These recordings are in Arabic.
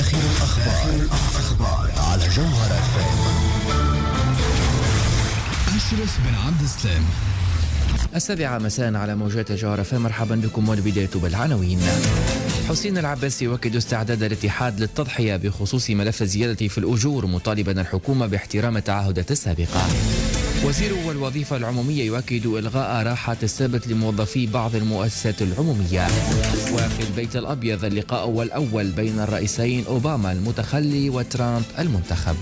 آخر الأخبار على جوهر FM. أشرف بن عبد السلام. 7 مساء على موجات جوهر FM. مرحبا بكم والبداية بالعناوين. حسين العباسي يؤكد استعداد الاتحاد للتضحية بخصوص ملف الزيادة في الأجور، مطالبا الحكومة باحترام التعهدات السابقة. وزير الوظيفة العمومية يؤكد إلغاء راحة السبت لموظفي بعض المؤسسات العمومية. وفي البيت الأبيض اللقاء الأول بين الرئيسين أوباما المتخلي وترامب المنتخب.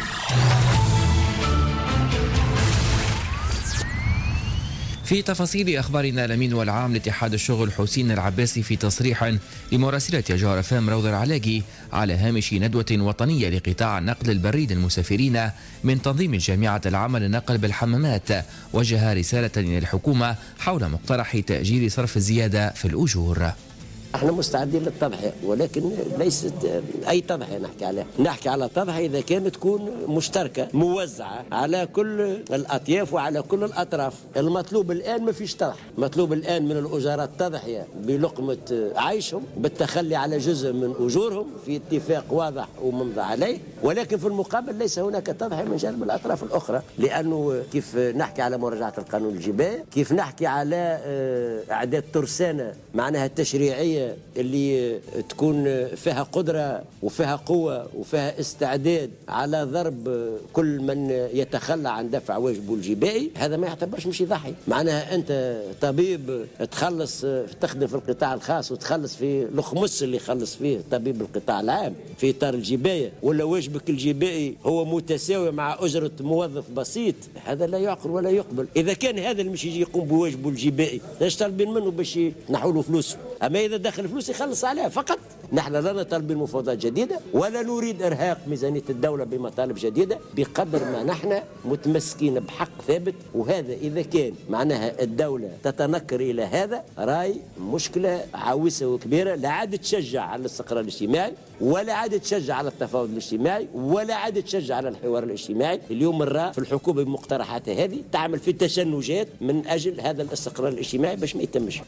في تفاصيل أخبارنا، الأمين والعام لاتحاد الشغل حسين العباسي في تصريح لمراسلة جوهر FM روضة العلاقي على هامش ندوة وطنية لقطاع نقل البريد المسافرين من تنظيم جامعة العمل النقل بالحمامات، وجه رسالة للحكومة حول مقترح تأجيل صرف الزيادة في الأجور. احنا مستعدين للتضحية، ولكن ليست اي تضحية نحكي عليها، نحكي على تضحية اذا كانت تكون مشتركة موزعة على كل الاطياف وعلى كل الاطراف. المطلوب الان ما فيش تضحية، مطلوب الان من الاجراء التضحية بلقمة عيشهم، بالتخلي على جزء من اجورهم في اتفاق واضح وممضى عليه، ولكن في المقابل ليس هناك تضحية من جانب الاطراف الاخرى، لانه كيف نحكي على مراجعة القانون الجبائي، كيف نحكي على اعداد ترسانة معناها التشريعية اللي تكون فيها قدرة وفيها قوة وفيها استعداد على ضرب كل من يتخلى عن دفع واجبه الجبائي، هذا ما يعتبرش مش يضحي. معناها أنت طبيب تخلص تخدم في القطاع الخاص وتخلص في الخمس اللي يخلص فيه طبيب القطاع العام في إطار الجباية، ولا واجبك الجبائي هو متساوي مع أجرة موظف بسيط، هذا لا يعقل ولا يقبل. إذا كان هذا اللي مش يجي يقوم بواجبه الجبائي ليش طالبين منه باش نحولوا فلوسه؟ أما إذا دخل فلوس يخلص عليها فقط. نحن لا نطالب بمفاوضات جديدة ولا نريد إرهاق ميزانية الدولة بمطالب جديدة، بقدر ما نحن متمسكين بحق ثابت، وهذا إذا كان معناها الدولة تتنكر إلى هذا راي مشكلة عويصة وكبيرة، لا عاد تشجع على الاستقرار الاجتماعي، ولا عاد تشجع على التفاوض الاجتماعي، ولا عاد تشجع على الحوار الاجتماعي. اليوم الراء في الحكومة بمقترحاتها هذه تعمل في تشنجات من أجل هذا الاستقرار الاجتماعي باش ما يتمش.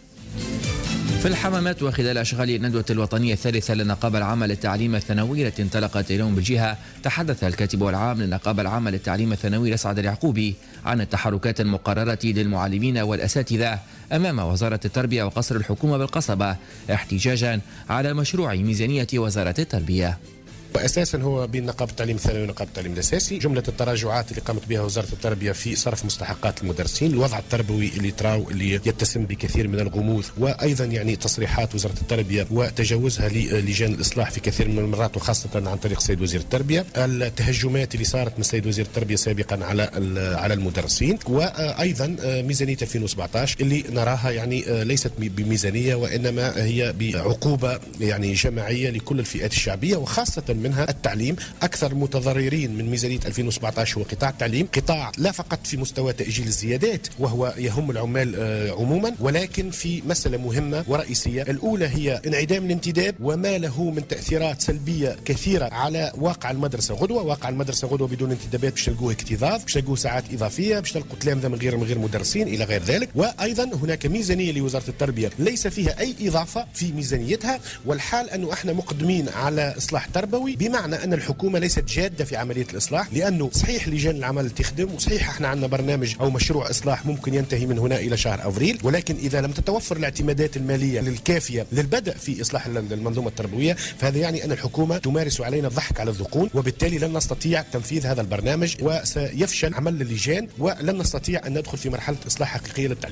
في الحمامات وخلال أشغال الندوة الوطنية الثالثة للنقابة العامة للتعليم الثانوي التي انطلقت اليوم بالجهة، تحدث الكاتب العام للنقابة العامة للتعليم الثانوي أسعد اليعقوبي عن التحركات المقررة للمعلمين والأساتذة أمام وزارة التربية وقصر الحكومة بالقصبة، احتجاجا على مشروع ميزانية وزارة التربية. وأساسا هو بين نقابة التعليم الثانوي ونقابة التعليم الأساسي جملة التراجعات اللي قامت بها وزارة التربية في صرف مستحقات المدرسين، الوضع التربوي اللي يتسم بكثير من الغموض، وأيضا يعني تصريحات وزارة التربية وتجاوزها للجان الإصلاح في كثير من المرات وخاصة عن طريق السيد وزير التربية، التهجمات اللي صارت من السيد وزير التربية سابقا على المدرسين، وأيضا ميزانية 2017 اللي نراها يعني ليست بميزانية وإنما هي بعقوبة يعني جماعية لكل الفئات الشعبية، وخاصة منها التعليم. أكثر متضررين من ميزانية 2017 هو قطاع التعليم، قطاع لا فقط في مستوى تأجيل الزيادات وهو يهم العمال عموما، ولكن في مسألة مهمة ورئيسية، الأولى هي انعدام الانتداب وما له من تأثيرات سلبية كثيرة على واقع المدرسة غدوة. واقع المدرسة غدوة بدون انتدابات باش تلقوه اكتظاظ، باش تلقوه ساعات إضافية، باش تلقوا تلامذة من غير مدرسين إلى غير ذلك. وأيضا هناك ميزانية لوزارة التربية ليس فيها أي إضافة في ميزانيتها، والحال أنه احنا مقدمين على إصلاح تربوي، بمعنى أن الحكومة ليست جادة في عملية الإصلاح، لأنه صحيح لجان العمل تخدم، وصحيح احنا عندنا برنامج أو مشروع إصلاح ممكن ينتهي من هنا إلى شهر أفريل، ولكن إذا لم تتوفر الاعتمادات المالية الكافية للبدء في إصلاح المنظومة التربوية، فهذا يعني أن الحكومة تمارس علينا الضحك على الذقون، وبالتالي لن نستطيع تنفيذ هذا البرنامج وسيفشل عمل اللجان، ولن نستطيع أن ندخل في مرحلة إصلاح حقيقية للتعليم.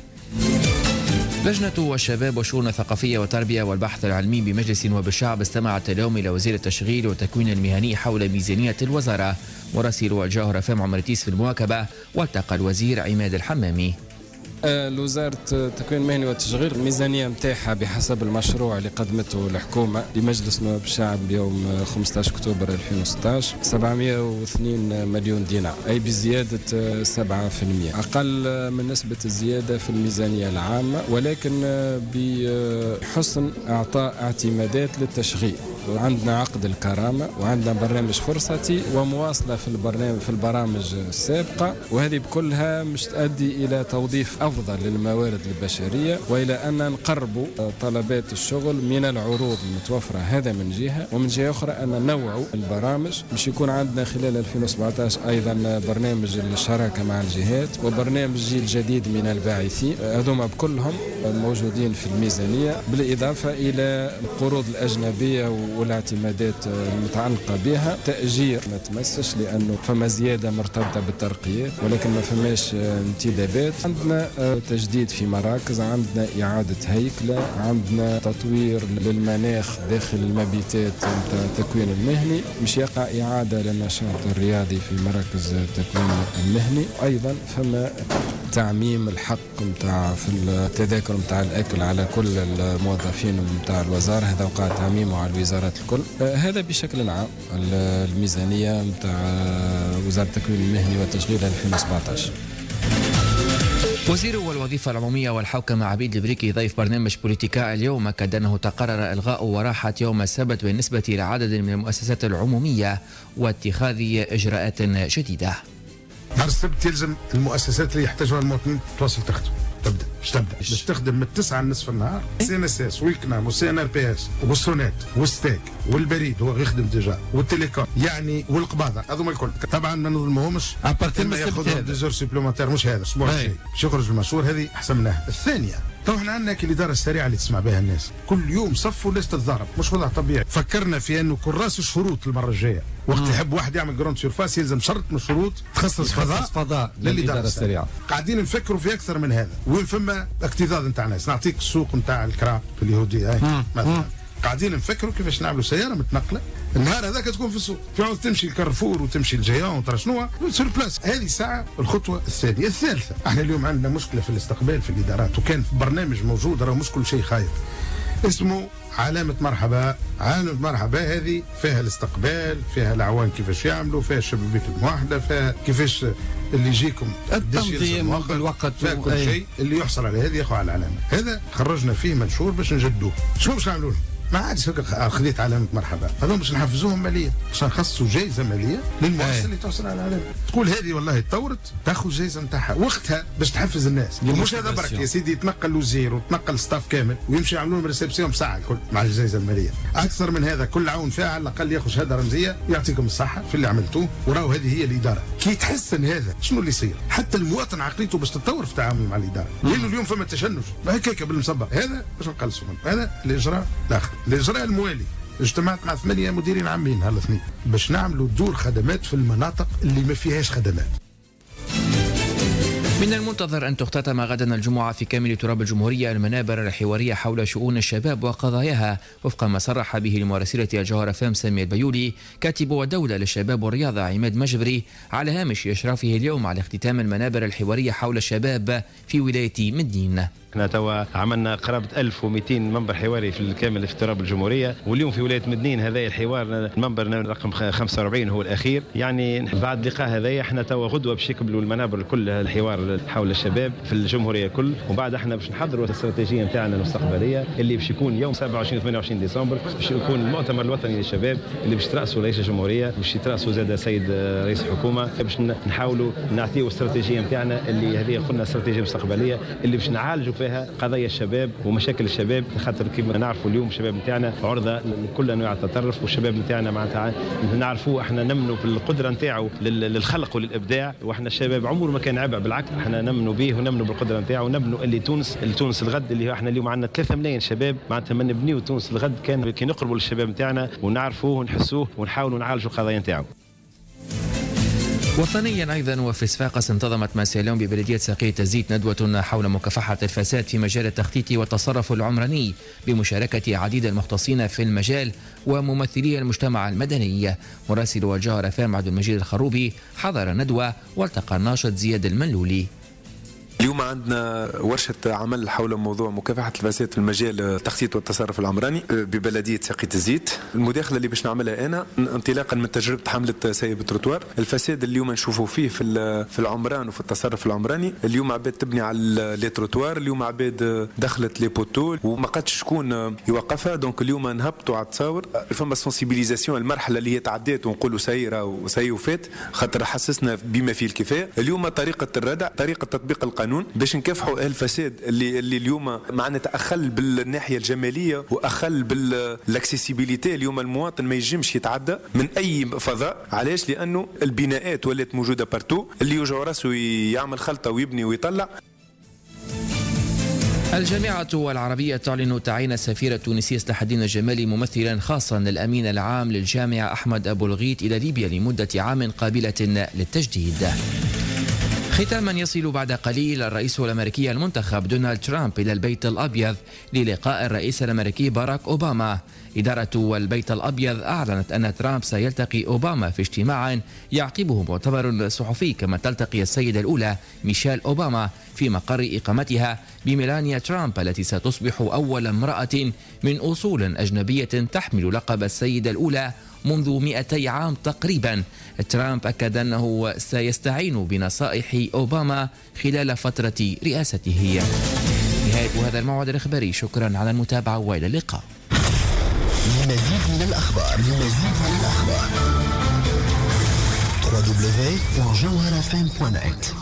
لجنة الشباب والشؤون الثقافية والتربية والبحث العلمي بمجلس النواب الشعب استمعت اليوم إلى وزير التشغيل والتكوين المهني حول ميزانية الوزارة. مراسل الجوهر FM عمر تيس في المواكبة، والتقى الوزير عماد الحمامي. وزارة التكوين المهني والتشغيل الميزانية متاحة بحسب المشروع اللي قدمته الحكومة لمجلس نواب الشعب اليوم 15 أكتوبر 2016 702 مليون دينار، أي بزيادة 7%، أقل من نسبة الزيادة في الميزانية العامة، ولكن بحسن إعطاء اعتمادات للتشغيل. وعندنا عقد الكرامة وعندنا برنامج فرصتي ومواصلة في البرامج السابقة، وهذه بكلها مش تؤدي إلى توظيف أفضل للموارد البشرية وإلى أن نقرب طلبات الشغل من العروض المتوفرة. هذا من جهة، ومن جهة أخرى أن نوع البرامج مش يكون عندنا خلال 2017 أيضا برنامج الشراكة مع الجهات وبرنامج جيل جديد من الباعثين، هذوما بكلهم موجودين في الميزانية، بالإضافة إلى القروض الأجنبية والاعتمادات المتعلقة بها. تأجير ما تمسش لأنه فما زيادة مرتبطة بالترقيات ولكن ما فماش انتدابات. عندنا تجديد في مراكز، عندنا إعادة هيكلة، عندنا تطوير للمناخ داخل المبيتات نتاع التكوين المهني، مش يقع إعادة للنشاط الرياضي في مراكز التكوين المهني. أيضا فما تعميم الحق نتاع في التذاكر نتاع الأكل على كل الموظفين نتاع الوزارة، هذا وقع تعميمه على الوزارات الكل. هذا بشكل عام الميزانية نتاع وزارة التكوين المهني والتشغيل 2017. وزير الوظيفة العمومية والحوكمة عبيد البريكي ضيف برنامج بوليتيكا اليوم أكد أنه تقرر إلغاء وراحة يوم السبت بالنسبة لعدد من المؤسسات العمومية واتخاذ إجراءات شديدة. نهار السبت يلزم المؤسسات اللي يحتاجها المواطنين تواصل تخدم. تبدا باش تخدم من 9 لنصف النهار. سي ان اس اس والكنام والسي ان ار بي اس والسونات والستاك والبريد هو يخدم ديجا والتليكوم يعني والقباضه هذوما الكل. طبعا ما نظلموهمش ابارتين ما ياخذوا ديزور سوبليمونتير مش هذا الاسبوع الجاي باش يخرج المشهور. هذه احسن منها. الثانيه تو احنا عندنا الاداره السريعه اللي تسمع بها الناس كل يوم صفوا ليست تتضارب، مش وضع طبيعي. فكرنا في انه كراس الشروط المره الجايه وقت يحب واحد يعمل جراند سيرفاس يلزم شرط من الشروط تخصص فضاء للاداره السريعه. قاعدين نفكروا في اكثر من هذا. وين فما اكتظاظ نتاع ناس نعطيك السوق نتاع الكراب في اليهوديه مثلا قاعدين نفكروا كيفاش نعملوا سياره متنقله النهار هذاك تكون في السوق، تعود تمشي الكارفور وتمشي الجيان وترى شنو سور بلاس. هذه ساعه الخطوه الثانيه. الثالثه احنا اليوم عندنا مشكله في الاستقبال في الادارات، وكان في برنامج موجود راه مش كل شيء خايب اسمه علامة مرحبا. علامة مرحبا هذه فيها الاستقبال، فيها الأعوان كيفاش يعملوا، فيها الشبابيك الموحدة، فيها كيفاش اللي يجيكم التنظيم بالوقت، فيها كل شيء. اللي يحصل على هذه ياخذ على العلامة. هذا خرجنا فيه منشور باش نجدوه. شنو باش نعملوا له؟ ما عادش خذيت علامة مرحبا، هذول باش نحفزوهم ماليا، باش نخصصوا جائزة مالية للمؤسسة اللي توصل على العلامة. تقول هذه والله تطورت تاخذ جائزة نتاعها وقتها باش تحفز الناس. ومش هذا برك يا سيدي، يتنقل وزير وتنقل ستاف كامل ويمشي يعملوا لهم ريسبسيون بساعة الكل مع الجائزة المالية. أكثر من هذا كل عون فيها على الأقل ياخذ شهادة رمزية يعطيكم الصحة في اللي عملتوه، وراو هذه هي الإدارة. كي تحسن هذا شنو اللي يصير؟ حتى المواطن عقليته باش تتطور في التعامل مع الإدارة، لأنه اليوم فما تشنج هكاك بالمصبر. هذا باش نقلصوا منه. هذا الإجراء الآخر، الإجراء الموالي. اجتمعت مع 8 مديرين عامين هالاثنين باش نعملوا دور خدمات في المناطق اللي ما فيهاش خدمات. من المنتظر أن تختتم غدا الجمعة في كامل تراب الجمهورية المنابر الحوارية حول شؤون الشباب وقضاياها، وفق ما صرح به لمراسلة الجوهرة فام سامي البيولي كاتب الدولة للشباب والرياضة عماد مجبري على هامش إشرافه اليوم على اختتام المنابر الحوارية حول الشباب في ولاية مدين. احنا توا عملنا قرابه 1200 منبر حواري في الكامل في تراب الجمهوريه، واليوم في ولايه مدنين هذا الحوار المنبر رقم 45 هو الاخير. يعني بعد لقاء هذايا احنا توا غدوه باش يقبلوا المنابر كل الحوار حول الشباب في الجمهوريه كل، وبعد احنا باش نحضروا الاستراتيجيه نتاعنا المستقبليه اللي باش يكون يوم 27 و 28 ديسمبر باش يكون المؤتمر الوطني للشباب اللي باش تراسوا رئيس الجمهوريه، باش يتراسوا زاد سيد رئيس الحكومه، باش نحاولوا نعطيوا الاستراتيجيه نتاعنا اللي هذه قلنا استراتيجيه مستقبليه اللي باش نعالجوا فيها قضايا الشباب ومشاكل الشباب، خاطر كما نعرفوا اليوم الشباب نتاعنا عرضه لكل انواع التطرف، والشباب نتاعنا معناتها نعرفوا احنا نمنوا بالقدره نتاعو للخلق وللابداع، واحنا الشباب عمره ما كان عبء، بالعكس احنا نمنوا به ونمنوا بالقدره نتاعو، ونمنوا اللي تونس الغد اللي احنا اليوم عندنا 3 ملايين شباب معناتها ما نبنيو تونس الغد كي نقربوا للشباب نتاعنا ونعرفوه ونحسوه ونحاولوا نعالجوا القضايا نتاعو. وطنيا أيضا وفي صفاقس انتظمت مساء اليوم ببلدية ساقية الزيت ندوة حول مكافحة الفساد في مجال التخطيط والتصرف العمراني بمشاركة عديد المختصين في المجال وممثلي المجتمع المدني. مراسل الجوهرة فام عبد المجيد الخروبي حضر الندوة والتقى الناشط زياد المنلولي. اليوم عندنا ورشة عمل حول موضوع مكافحة الفساد في المجال التخطيط والتصرف العمراني ببلدية ساقية الزيت. المداخلة اللي باش نعملها أنا انطلاقا من تجربة حملة سايب التروتوار. الفساد اللي اليوم نشوفه فيه في العمران وفي التصرف العمراني، اليوم عباد تبني على لي تروتوار، اليوم عباد دخلت لي بوتو وما قدش شكون يوقفها. دونك اليوم نهبطوا على التصاور، فما سنسيبيليزاسيون المرحلة اللي هي تعديت ونقولوا سيرة وسي وفات، خاطر حسسنا بما فيه الكفاية. اليوم طريقة الردع، طريقة تطبيق القانون باش نكافحوا الفساد اللي اليوم معنا اخل بالناحيه الجماليه واخل بالاكسيسيبيليتي. اليوم المواطن ما يجمش يتعدى من اي فضاء. علاش؟ لانه البناءات ولات موجوده بارتو، اللي يوجع راسه يعمل خلطه ويبني ويطلع. الجامعة العربية تعلن تعيين السفير التونسي صلاح الدين الجمالي ممثلا خاصا للأمين العام للجامعة أحمد أبو الغيط إلى ليبيا لمدة عام قابلة للتجديد. ختاما، يصل بعد قليل الرئيس الأمريكي المنتخب دونالد ترامب إلى البيت الأبيض للقاء الرئيس الأمريكي باراك أوباما. إدارة البيت الأبيض أعلنت أن ترامب سيلتقي أوباما في اجتماع يعقبه مؤتمر صحفي، كما تلتقي السيدة الأولى ميشيل أوباما في مقر إقامتها بميلانيا ترامب، التي ستصبح أول امرأة من أصول أجنبية تحمل لقب السيدة الأولى منذ 200 عام تقريبا. ترامب أكد أنه سيستعين بنصائح أوباما خلال فترة رئاسته. نهاية هذا الموعد الإخباري، شكرا على المتابعة وإلى اللقاء. لمزيد من الأخبار www.jawharafm.net